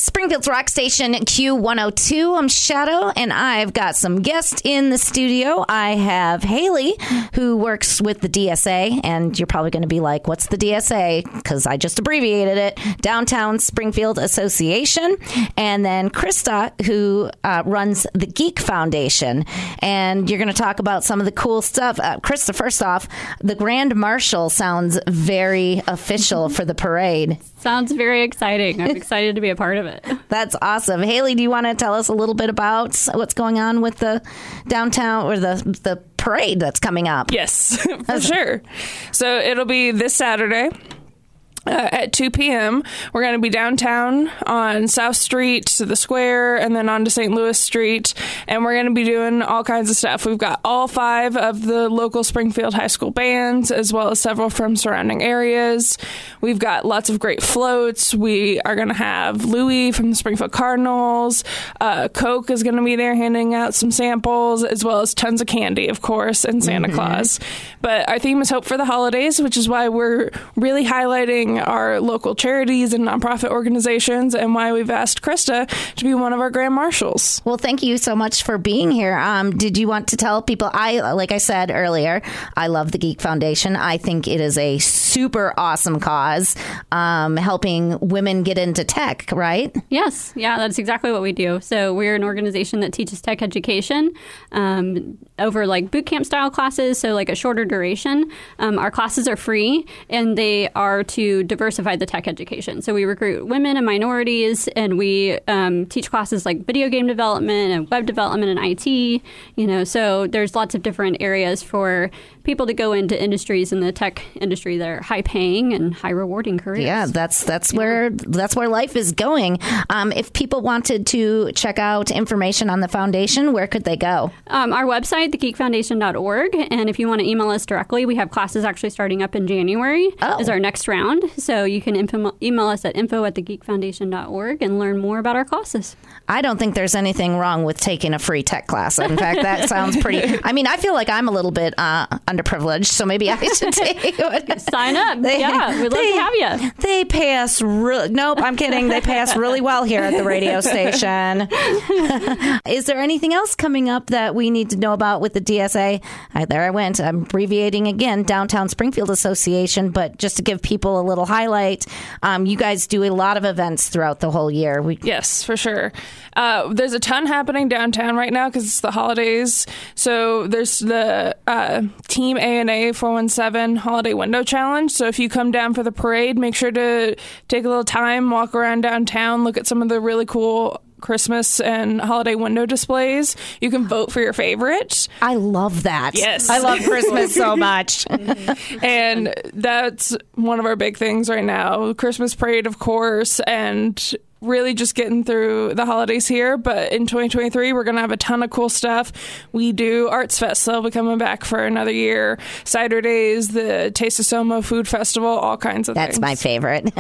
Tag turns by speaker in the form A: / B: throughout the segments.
A: Springfield's Rock Station Q102. I'm Shadow, and I've got some guests in the studio. I have Haley, who works with the DSA, and you're probably going to be like, what's the DSA? Because I just abbreviated it. Downtown Springfield Association. And then Krista, who runs the Geek Foundation. And you're going to talk about some of the cool stuff. Krista, first off, the Grand Marshal sounds very official for the parade.
B: Sounds very exciting. I'm excited to be a part of it.
A: That's awesome. Haley, do you want to tell us a little bit about what's going on with the downtown or the parade that's coming up?
C: Yes, for sure. So it'll be this Saturday. At 2 p.m. We're going to be downtown on South Street to the square and then on to St. Louis Street. And we're going to be doing all kinds of stuff. We've got all 5 of the local Springfield High School bands, as well as several from surrounding areas. We've got lots of great floats. We are going to have Louie from the Springfield Cardinals. Coke is going to be there handing out some samples, as well as tons of candy, of course, and Santa Claus. But our theme is Hope for the Holidays, which is why we're really highlighting our local charities and nonprofit organizations, and why we've asked Krista to be one of our Grand Marshals.
A: Well, thank you so much for being here. Did you want to tell people, like I said earlier, I love the Geek Foundation. I think it is a super awesome cause, helping women get into tech, right?
B: Yes. Yeah, that's exactly what we do. So we're an organization that teaches tech education over like boot camp style classes, so like a shorter duration. Our classes are free, and they are to diversify the tech education. So we recruit women and minorities, and we teach classes like video game development and web development and IT. So there's lots of different areas for people to go into industries in the tech industry that are high paying and high rewarding careers.
A: Yeah, that's where life is going. If people wanted to check out information on the foundation, where could they go?
B: Our website, thegeekfoundation.org. And if you want to email us directly, we have classes actually starting up in January is our next round. So you can email us at info@thegeekfoundation.org and learn more about our classes.
A: I don't think there's anything wrong with taking a free tech class. In fact, that sounds pretty... I mean, I feel like I'm a little bit underprivileged, so maybe I should take one.
B: Sign up. We'd love to have you.
A: They pay us... Nope, I'm kidding. They pay us really well here at the radio station. Is there anything else coming up that we need to know about with the DSA? There I went. I'm abbreviating again, Downtown Springfield Association, but just to give people a little highlight, you guys do a lot of events throughout the whole year.
C: Yes, for sure. There's a ton happening downtown right now because it's the holidays. So there's the Team A&A 417 Holiday Window Challenge. So if you come down for the parade, make sure to take a little time, walk around downtown, look at some of the really cool Christmas and holiday window displays. You can vote for your favorite.
A: I love that.
C: Yes.
A: I love Christmas so much.
C: And that's one of our big things right now. Christmas parade, of course, and really just getting through the holidays here. But in 2023, we're going to have a ton of cool stuff. We do Arts Fest. They'll be coming back for another year. Cider Days, the Taste of Somo Food Festival, all kinds of things.
A: That's my favorite.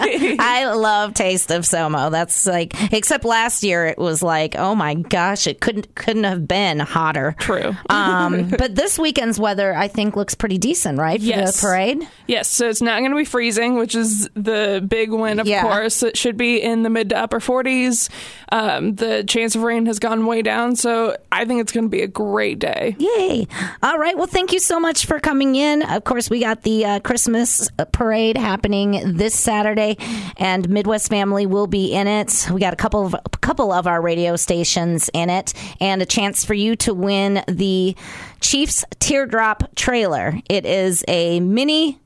A: I love Taste of Somo. That's like, except last year it was like, oh my gosh, it couldn't have been hotter.
C: True.
A: But this weekend's weather, I think, looks pretty decent, right? For the parade?
C: Yes. So it's not going to be freezing, which is the big win, of course. It should be in the mid to upper 40s. The chance of rain has gone way down, so I think it's going to be a great day.
A: Yay. All right. Well, thank you so much for coming in. Of course, we got the Christmas parade happening this Saturday, and Midwest Family will be in it. We got a couple of our radio stations in it, and a chance for you to win the Chiefs Teardrop trailer. It is a mini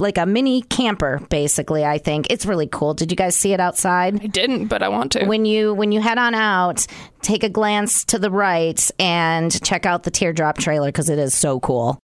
A: camper, basically. I think it's really cool. Did you guys see it outside?
C: I didn't, but I want to.
A: When you head on out, take a glance to the right and check out the Teardrop trailer because it is so cool.